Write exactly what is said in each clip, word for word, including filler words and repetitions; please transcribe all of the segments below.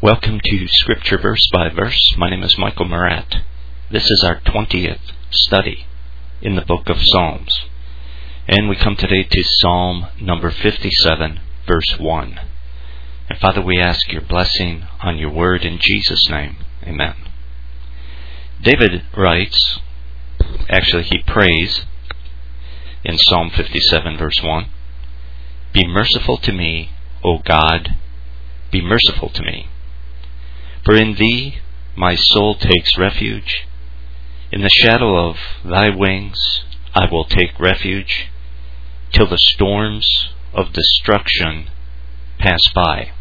Welcome to Scripture Verse by Verse. My name is Michael Murat. This is our twentieth study in the book of Psalms. And we come today to Psalm number fifty-seven, verse one. And Father, we ask your blessing on your word in Jesus' name. Amen. David writes, actually he prays in Psalm fifty-seven, verse one, "Be merciful to me, O God, be merciful to me. For in thee my soul takes refuge. In the shadow of thy wings I will take refuge, till the storms of destruction pass by."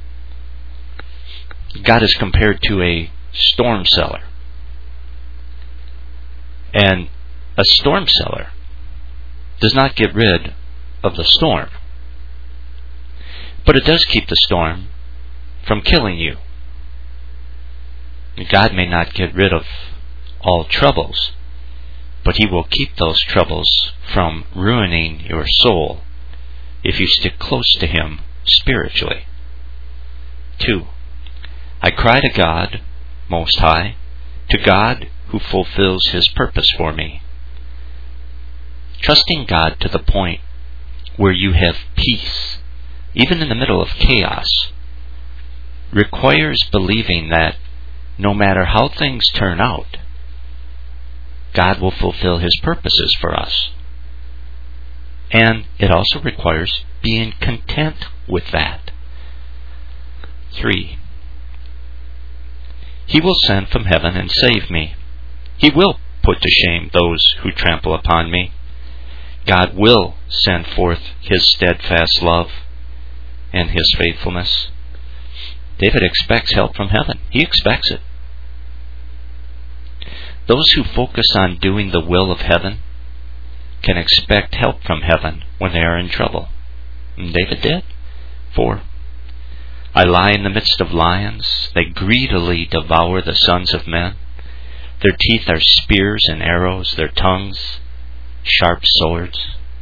God is compared to a storm cellar. And a storm cellar does not get rid of the storm, but it does keep the storm from killing you. God may not get rid of all troubles, but He will keep those troubles from ruining your soul if you stick close to Him spiritually. Two, I cry to God Most High, to God who fulfills His purpose for me. Trusting God to the point where you have peace, even in the middle of chaos, requires believing that no matter how things turn out, God will fulfill His purposes for us. And it also requires being content with that. Three, He will send from heaven and save me. He will put to shame those who trample upon me. God will send forth His steadfast love and His faithfulness. David expects help from heaven. He expects it. Those who focus on doing the will of heaven can expect help from heaven when they are in trouble. And David did. Four, I lie in the midst of lions. They greedily devour the sons of men. Their teeth are spears and arrows, their tongues sharp swords.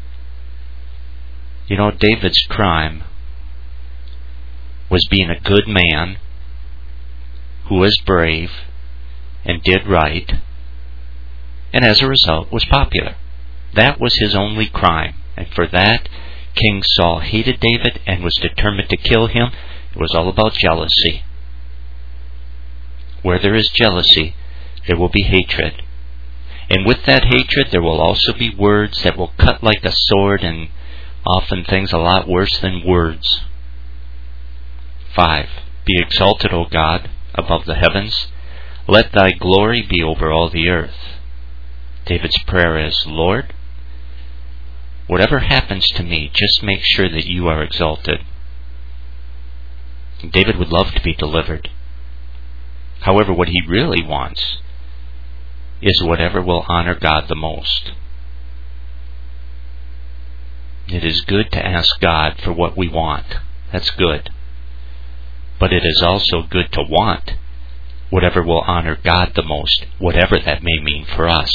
You know, David's crime was being a good man who was brave and did right, and as a result was popular. That was his only crime, and for that King Saul hated David and was determined to kill him. It was all about jealousy. Where there is jealousy, there will be hatred. And with that hatred, there will also be words that will cut like a sword, and often things a lot worse than words. Five, be exalted, O God, above the heavens. Let thy glory be over all the earth. David's prayer is, Lord, whatever happens to me, just make sure that you are exalted. David would love to be delivered. However, what he really wants is whatever will honor God the most. It is good to ask God for what we want. That's good. But it is also good to want whatever will honor God the most, whatever that may mean for us.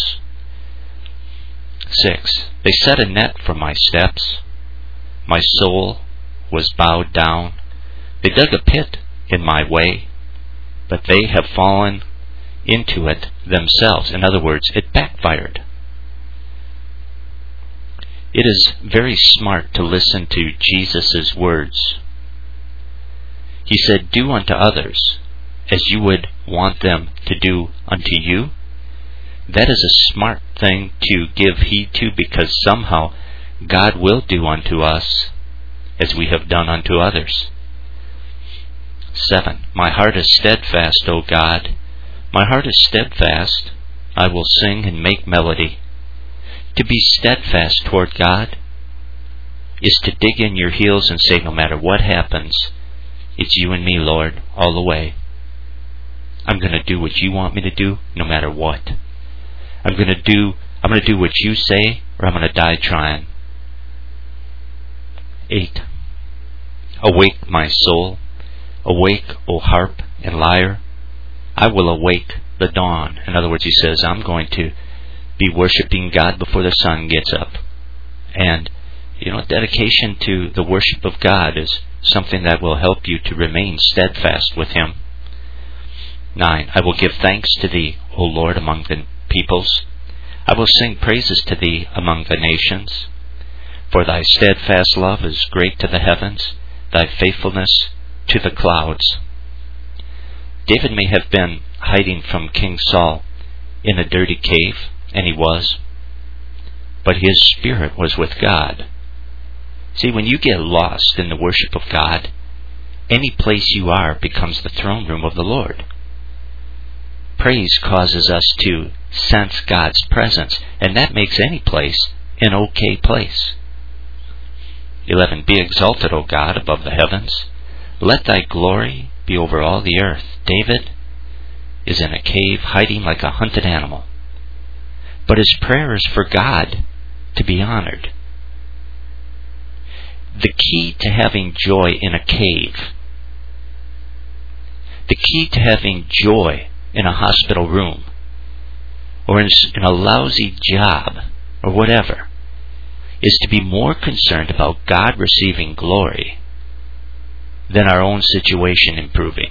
Six, they set a net for my steps. My soul was bowed down. They dug a pit in my way, but they have fallen into it themselves. In other words, it backfired. It is very smart to listen to Jesus' words. He said, do unto others as you would want them to do unto you. That is a smart thing to give heed to, because somehow God will do unto us as we have done unto others. Seven, my heart is steadfast, O God. My heart is steadfast. I will sing and make melody. To be steadfast toward God is to dig in your heels and say, no matter what happens, it's you and me, Lord, all the way. I'm going to do what you want me to do, no matter what. I'm going to do I'm going to do what you say, or I'm going to die trying. Eight, awake my soul. Awake, O harp and lyre. I will awake the dawn. In other words, he says, I'm going to be worshiping God before the sun gets up. And You know, dedication to the worship of God is something that will help you to remain steadfast with Him. Nine, I will give thanks to Thee, O Lord, among the peoples. I will sing praises to Thee among the nations. For Thy steadfast love is great to the heavens, Thy faithfulness to the clouds. David may have been hiding from King Saul in a dirty cave, and he was, but his spirit was with God. See, when you get lost in the worship of God, any place you are becomes the throne room of the Lord. Praise causes us to sense God's presence, and that makes any place an okay place. Eleven, be exalted, O God, above the heavens. Let Thy glory be over all the earth. David is in a cave hiding like a hunted animal. But his prayer is for God to be honored. The key to having joy in a cave, the key to having joy in a hospital room, or in, in a lousy job, or whatever, is to be more concerned about God receiving glory than our own situation improving.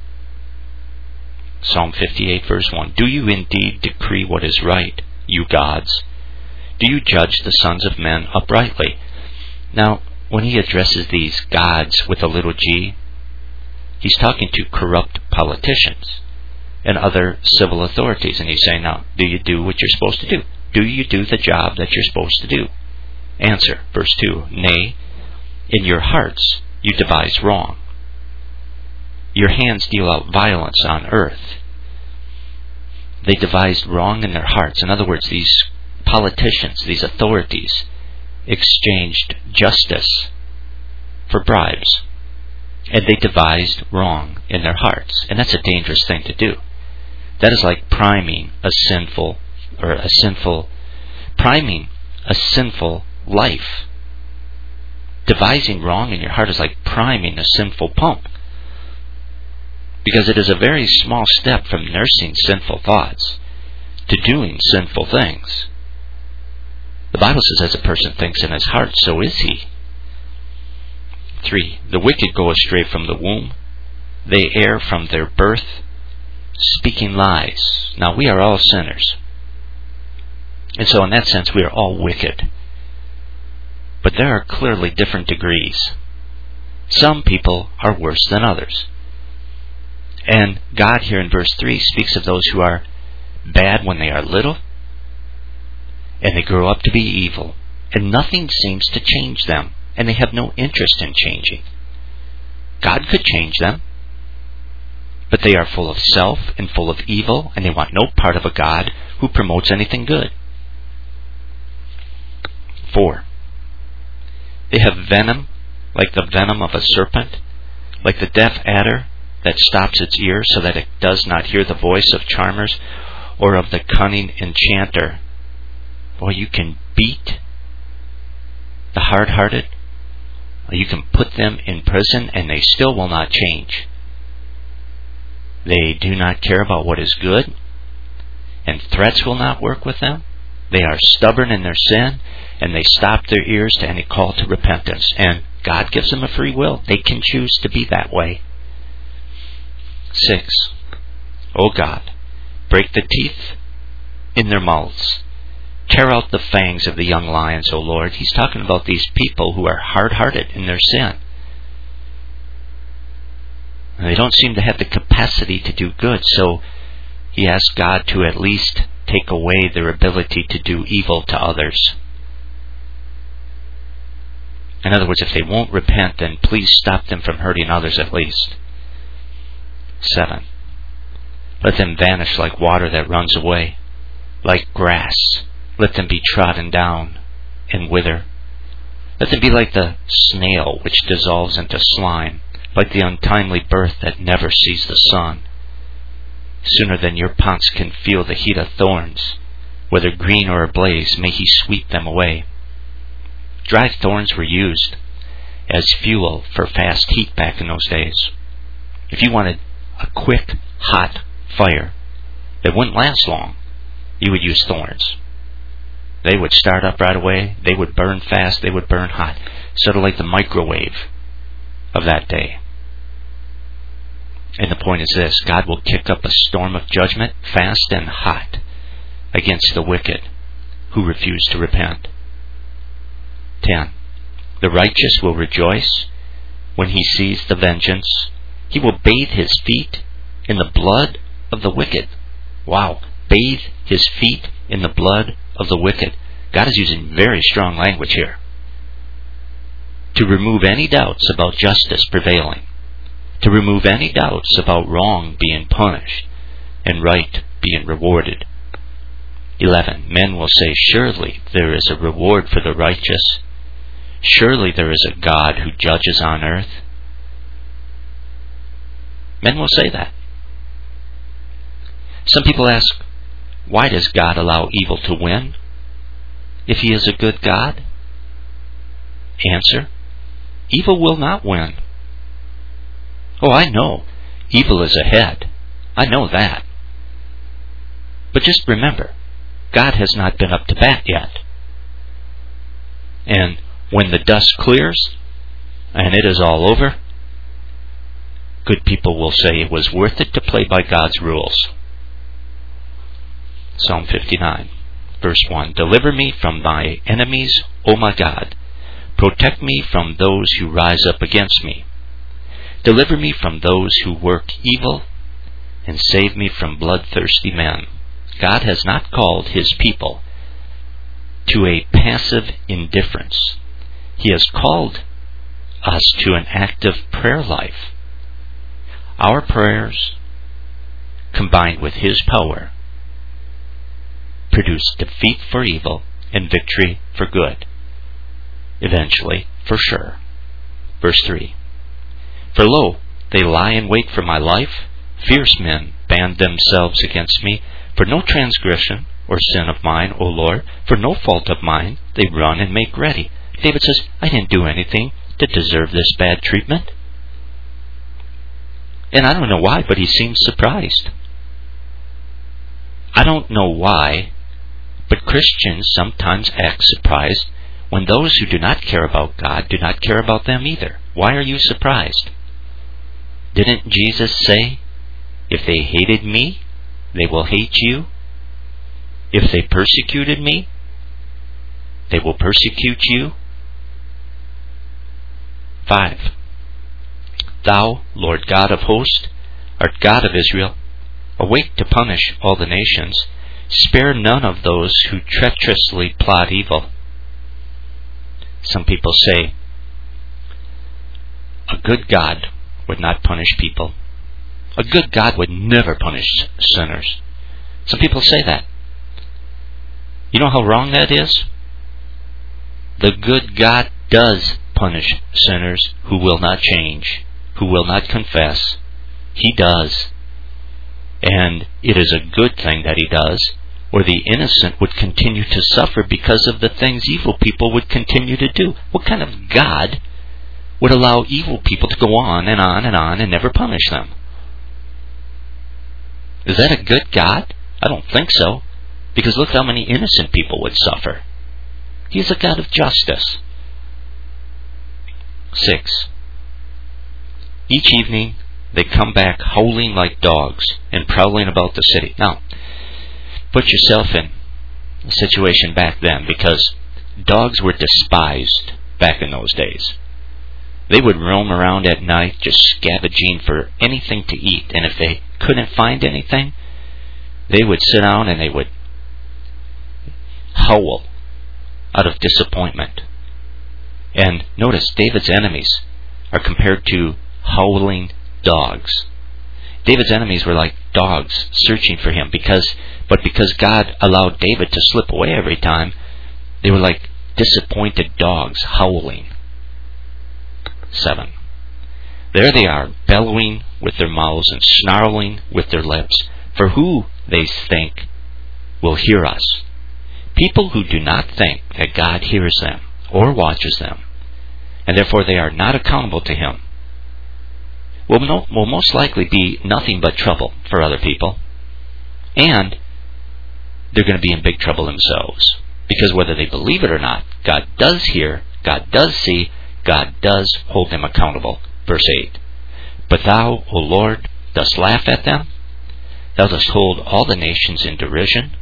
Psalm fifty-eight, verse one. Do you indeed decree what is right, you gods? Do you judge the sons of men uprightly? Now, when he addresses these gods with a little g, he's talking to corrupt politicians and other civil authorities. And he's saying, now, do you do what you're supposed to do? Do you do the job that you're supposed to do? Answer, verse two. Nay, in your hearts you devise wrong. Your hands deal out violence on earth. They devised wrong in their hearts. In other words, these politicians, these authorities, exchanged justice for bribes. And they devised wrong in their hearts. And that's a dangerous thing to do. That is like priming a sinful, or a sinful, priming a sinful life. Devising wrong in your heart is like priming a sinful pump. Because it is a very small step from nursing sinful thoughts to doing sinful things. The Bible says, as a person thinks in his heart, so is he. Three, the wicked go astray from the womb. They err from their birth, speaking lies. Now, we are all sinners. And so in that sense, we are all wicked. But there are clearly different degrees. Some people are worse than others. And God here in verse three speaks of those who are bad when they are little, and they grow up to be evil, and nothing seems to change them, and they have no interest in changing. God could change them, but they are full of self and full of evil, and they want no part of a God who promotes anything good. Four, they have venom like the venom of a serpent, like the deaf adder that stops its ear so that it does not hear the voice of charmers or of the cunning enchanter. Boy, you can beat the hard-hearted, or you can put them in prison, and they still will not change. They do not care about what is good, and threats will not work with them. They are stubborn in their sin, and they stop their ears to any call to repentance. And God gives them a free will. They can choose to be that way. Six, O God, break the teeth in their mouths. Tear out the fangs of the young lions, O Lord. He's talking about these people who are hard-hearted in their sin. And they don't seem to have the capacity to do good, so he asks God to at least take away their ability to do evil to others. In other words, if they won't repent, then please stop them from hurting others at least. Seven, let them vanish like water that runs away, like grass. Let them be trodden down and wither. Let them be like the snail which dissolves into slime, like the untimely birth that never sees the sun. Sooner than your pounce can feel the heat of thorns, whether green or ablaze, may he sweep them away. Dry thorns were used as fuel for fast heat back in those days. If you wanted a quick, hot fire that wouldn't last long, you would use thorns. They would start up right away. They would burn fast. They would burn hot. Sort of like the microwave of that day. And the point is this: God will kick up a storm of judgment, fast and hot, against the wicked who refuse to repent. ten. The righteous will rejoice when he sees the vengeance. He will bathe his feet in the blood of the wicked. Wow. Bathe his feet in the blood of the wicked. God is using very strong language here to remove any doubts about justice prevailing, to remove any doubts about wrong being punished and right being rewarded. eleven. Men will say, surely there is a reward for the righteous. Surely there is a God who judges on earth. Men will say that. Some people ask, why does God allow evil to win if He is a good God? Answer: evil will not win. Oh, I know. Evil is ahead. I know that. But just remember, God has not been up to bat yet. And when the dust clears and it is all over, good people will say it was worth it to play by God's rules. Psalm fifty-nine, verse one. Deliver me from my enemies, O my God. Protect me from those who rise up against me. Deliver me from those who work evil, and save me from bloodthirsty men. God has not called His people to a passive indifference. He has called us to an active prayer life. Our prayers, combined with His power, produce defeat for evil and victory for good. Eventually, for sure. Verse three. For lo, they lie in wait for my life. Fierce men band themselves against me. For no transgression or sin of mine, O Lord, for no fault of mine, they run and make ready. David says, I didn't do anything to deserve this bad treatment. And I don't know why, but he seems surprised. I don't know why, but Christians sometimes act surprised when those who do not care about God do not care about them either. Why are you surprised? Didn't Jesus say, if they hated me, they will hate you? If they persecuted me, they will persecute you? Five. Thou, Lord God of hosts, art God of Israel. Awake to punish all the nations. Spare none of those who treacherously plot evil. Some people say, a good God would not punish people. A good God would never punish sinners. Some people say that. You know how wrong that is? The good God does punish sinners who will not change, who will not confess. He does. And it is a good thing that He does, or the innocent would continue to suffer because of the things evil people would continue to do. What kind of God would allow evil people to go on and on and on and never punish them? Is that a good God? I don't think so. Because look how many innocent people would suffer. He is a God of justice. Six. Each evening they come back howling like dogs and prowling about the city. Now, put yourself in the situation back then, because dogs were despised back in those days. They would roam around at night just scavenging for anything to eat, and if they couldn't find anything, they would sit down and they would howl out of disappointment. And notice, David's enemies are compared to howling dogs. David's enemies were like dogs searching for him, because but because God allowed David to slip away every time, they were like disappointed dogs howling. Seven. There they are, bellowing with their mouths and snarling with their lips. For who, they think, will hear us? People who do not think that God hears them or watches them, and therefore they are not accountable to Him, will, no, will most likely be nothing but trouble for other people. And they're going to be in big trouble themselves. Because whether they believe it or not, God does hear, God does see, God does hold them accountable. Verse eight. But thou, O Lord, dost laugh at them. Thou dost hold all the nations in derision.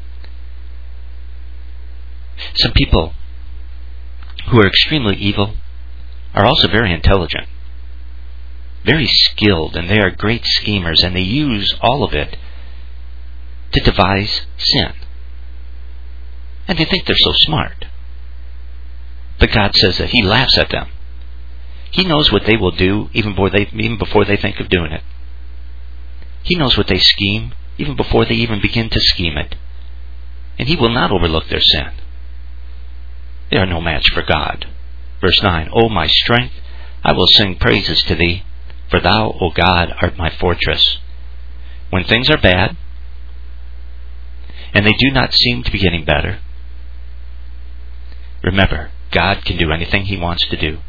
Some people who are extremely evil are also very intelligent, very skilled, and they are great schemers, and they use all of it to devise sin. And they think they're so smart. But God says that He laughs at them. He knows what they will do even before they, even before they think of doing it. He knows what they scheme even before they even begin to scheme it. And He will not overlook their sin. They are no match for God. Verse nine. O my strength, I will sing praises to Thee, for Thou, O God, art my fortress. When things are bad, and they do not seem to be getting better, remember, God can do anything He wants to do.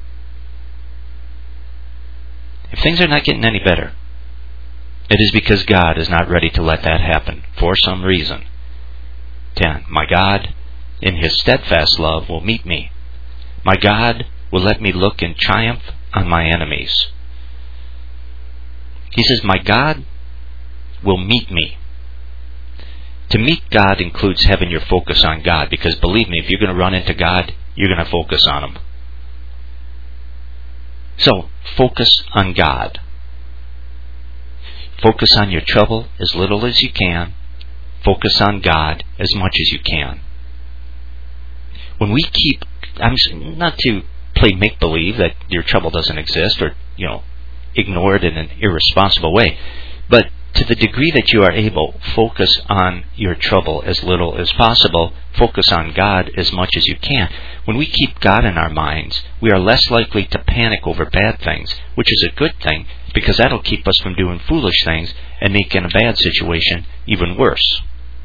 If things are not getting any better, it is because God is not ready to let that happen for some reason. ten. My God, in His steadfast love, will meet me. My God will let me look in triumph on my enemies. He says, my God will meet me. To meet God includes having your focus on God, because believe me, if you're going to run into God, you're going to focus on Him. So, focus on God. Focus on your trouble as little as you can. Focus on God as much as you can. When we keep, I'm not to play make-believe that your trouble doesn't exist, or, you know, ignore it in an irresponsible way, but to the degree that you are able, focus on your trouble as little as possible. Focus on God as much as you can. When we keep God in our minds, we are less likely to panic over bad things, which is a good thing, because that'll keep us from doing foolish things and making a bad situation even worse.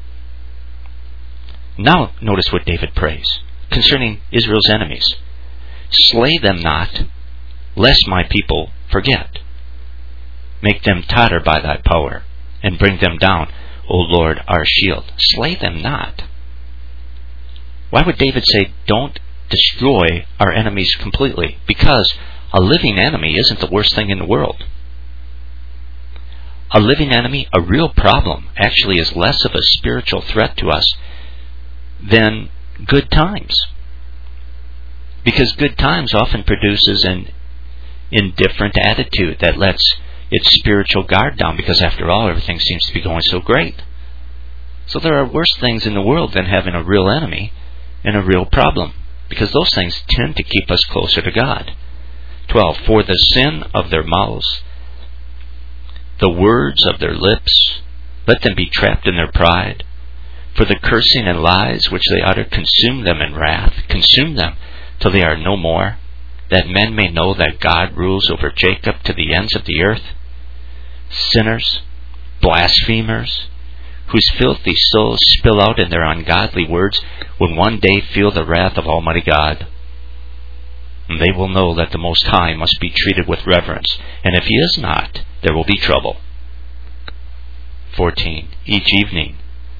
Now, notice what David prays concerning Israel's enemies. Slay them not, lest my people forget. Make them totter by Thy power, and bring them down, O Lord, our shield. Slay them not. Why would David say, don't destroy our enemies completely? Because a living enemy isn't the worst thing in the world. A living enemy, a real problem, actually is less of a spiritual threat to us than good times. Because good times often produces an indifferent attitude that lets its spiritual guard down, because after all, everything seems to be going so great. So there are worse things in the world than having a real enemy and a real problem, because those things tend to keep us closer to God. twelve. For the sin of their mouths, the words of their lips, let them be trapped in their pride. For the cursing and lies which they utter, consume them in wrath, consume them till they are no more, that men may know that God rules over Jacob to the ends of the earth. Sinners, blasphemers, whose filthy souls spill out in their ungodly words, will one day feel the wrath of Almighty God. And they will know that the Most High must be treated with reverence, and if He is not, there will be trouble. fourteen. Each evening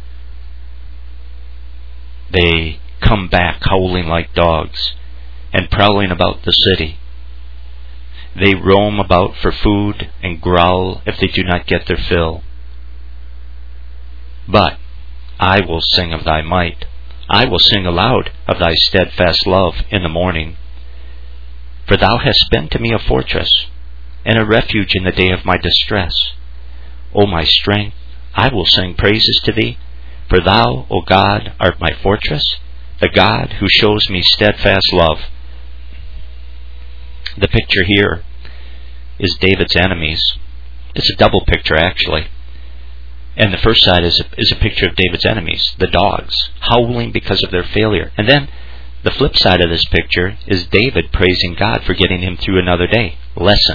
they come back howling like dogs, and prowling about the city. They roam about for food, and growl if they do not get their fill. But I will sing of Thy might. I will sing aloud of Thy steadfast love in the morning. For Thou hast been to me a fortress, and a refuge in the day of my distress. O my strength, I will sing praises to Thee, for Thou, O God, art my fortress, the God who shows me steadfast love. The picture here is David's enemies. It's a double picture, actually. And the first side is a, is a picture of David's enemies, the dogs, howling because of their failure. And then the flip side of this picture is David praising God for getting him through another day. Lesson.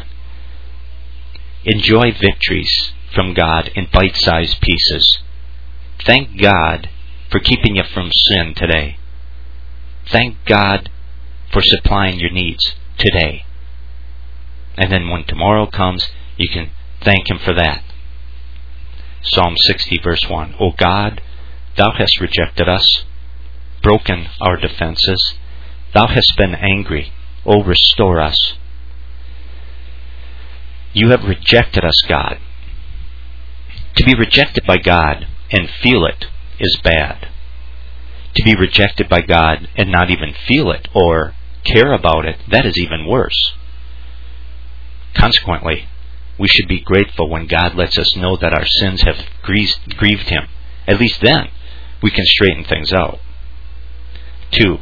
Enjoy victories from God in bite-sized pieces. Thank God for keeping you from sin today. Thank God for supplying your needs today. And then when tomorrow comes, you can thank Him for that. Psalm sixty, verse one. O God, Thou hast rejected us, broken our defenses. Thou hast been angry. O restore us. You have rejected us, God. To be rejected by God and feel it is bad. To be rejected by God and not even feel it or care about it, that is even worse. Consequently, we should be grateful when God lets us know that our sins have grieved Him. At least then, we can straighten things out. Two,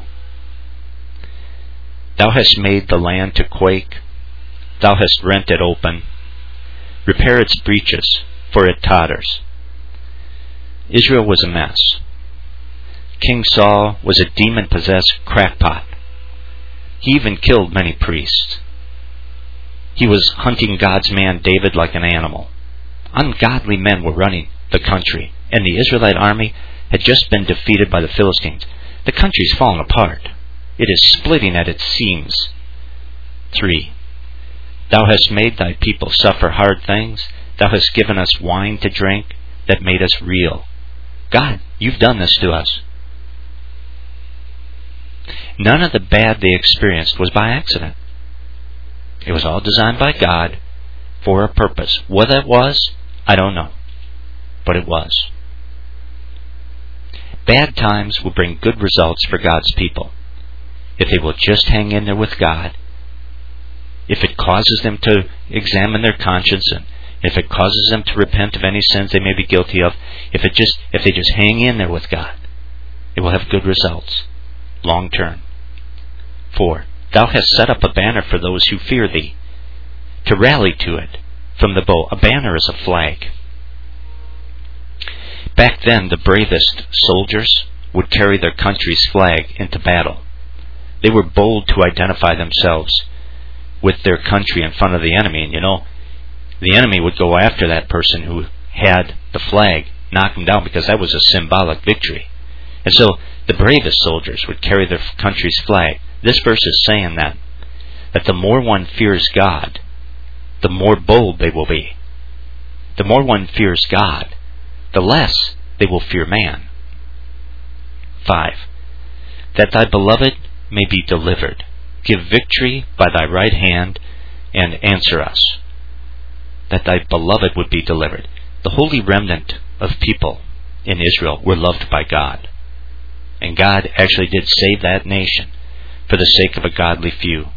Thou hast made the land to quake. Thou hast rent it open. Repair its breaches, for it totters. Israel was a mess. King Saul was a demon-possessed crackpot. He even killed many priests. He was hunting God's man David like an animal. Ungodly men were running the country, and the Israelite army had just been defeated by the Philistines. The country's fallen apart. It is splitting at its seams. Three, Thou hast made thy people suffer hard things. Thou hast given us wine to drink that made us reel. God, you've done this to us. None of the bad they experienced was by accident. It was all designed by God for a purpose. What that was, I don't know. But it was. Bad times will bring good results for God's people if they will just hang in there with God. If it causes them to examine their conscience, and if it causes them to repent of any sins they may be guilty of, if it just if they just hang in there with God, it will have good results, long term. Four, Thou hast set up a banner for those who fear Thee, to rally to it from the bow. A banner is a flag. Back then, the bravest soldiers would carry their country's flag into battle. They were bold to identify themselves with their country in front of the enemy. And you know, the enemy would go after that person who had the flag, knock him down, because that was a symbolic victory. And so the bravest soldiers would carry their country's flag. This verse is saying that, that the more one fears God, the more bold they will be. The more one fears God, the less they will fear man. Five, That thy beloved may be delivered. Give victory by thy right hand, and answer us. That thy beloved would be delivered. The holy remnant of people in Israel were loved by God. And God actually did save that nation for the sake of a godly few.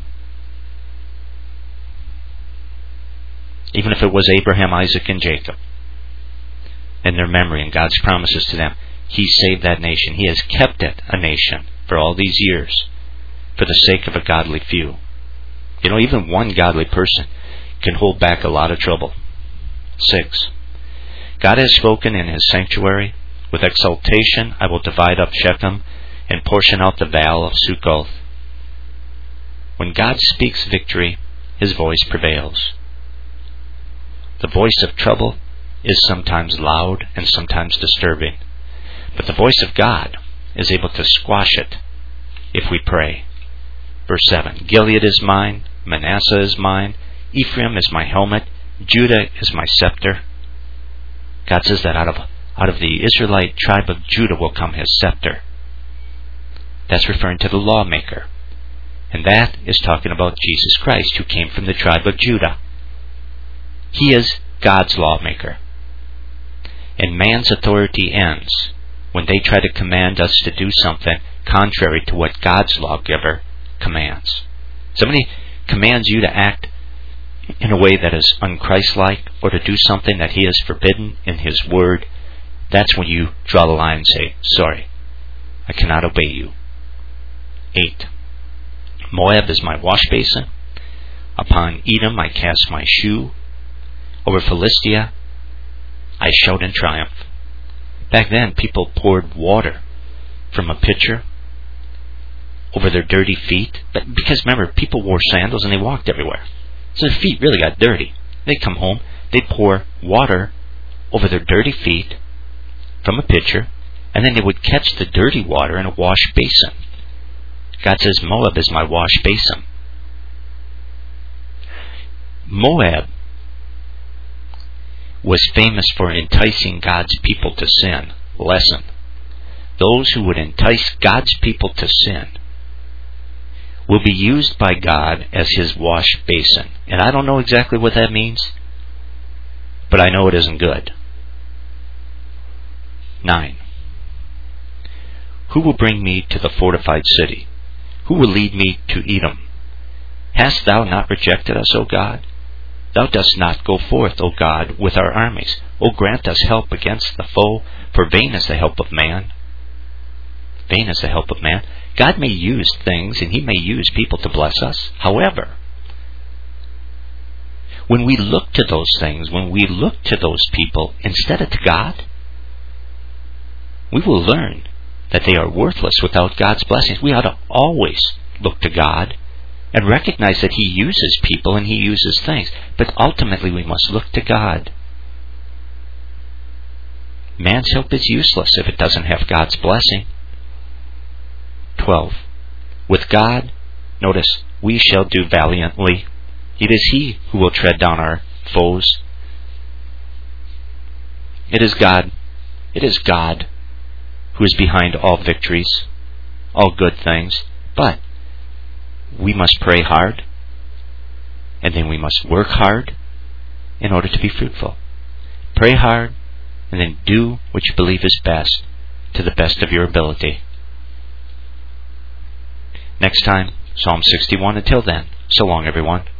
Even if it was Abraham, Isaac, and Jacob, in their memory and God's promises to them, He saved that nation. He has kept it a nation for all these years for the sake of a godly few. You know, even one godly person can hold back a lot of trouble. Six, God has spoken in His sanctuary. With exultation I will divide up Shechem and portion out the vale of Succoth. When God speaks victory, His voice prevails. The voice of trouble is sometimes loud and sometimes disturbing, but the voice of God is able to squash it if we pray. Verse seven, Gilead is mine, Manasseh is mine, Ephraim is my helmet, Judah is my scepter. God says that out of out of the Israelite tribe of Judah will come His scepter. That's referring to the lawmaker. And that is talking about Jesus Christ, who came from the tribe of Judah. He is God's lawmaker. And man's authority ends when they try to command us to do something contrary to what God's lawgiver commands. Somebody commands you to act in a way that is unchristlike, or to do something that He has forbidden in His Word. That's when you draw the line and say, sorry, I cannot obey you. Eight, Moab is my wash basin. Upon Edom I cast my shoe. Over Philistia I shout in triumph. Back then, people poured water from a pitcher over their dirty feet. But because remember, people wore sandals and they walked everywhere. So their feet really got dirty. They'd come home, they'd pour water over their dirty feet from a pitcher, and then they would catch the dirty water in a wash basin. God says, Moab is my wash basin. Moab was famous for enticing God's people to sin. Lesson. those who would entice God's people to sin, will be used by God as His wash basin. And I don't know exactly what that means, but I know it isn't good. Nine. Who will bring me to the fortified city? Who will lead me to Edom? Hast thou not rejected us, O God? Thou dost not go forth, O God, with our armies. O grant us help against the foe, for vain is the help of man. Vain is the help of man. God may use things, and He may use people to bless us. However, when we look to those things, when we look to those people instead of to God, we will learn that they are worthless without God's blessings. We ought to always look to God and recognize that He uses people and He uses things. But ultimately we must look to God. Man's help is useless if it doesn't have God's blessing. twelve. With God, notice, we shall do valiantly. It is He who will tread down our foes. It is God. It is God who is behind all victories, all good things. But we must pray hard, and then we must work hard in order to be fruitful. Pray hard, and then do what you believe is best to the best of your ability. Next time, Psalm sixty-one. Until then, so long, everyone.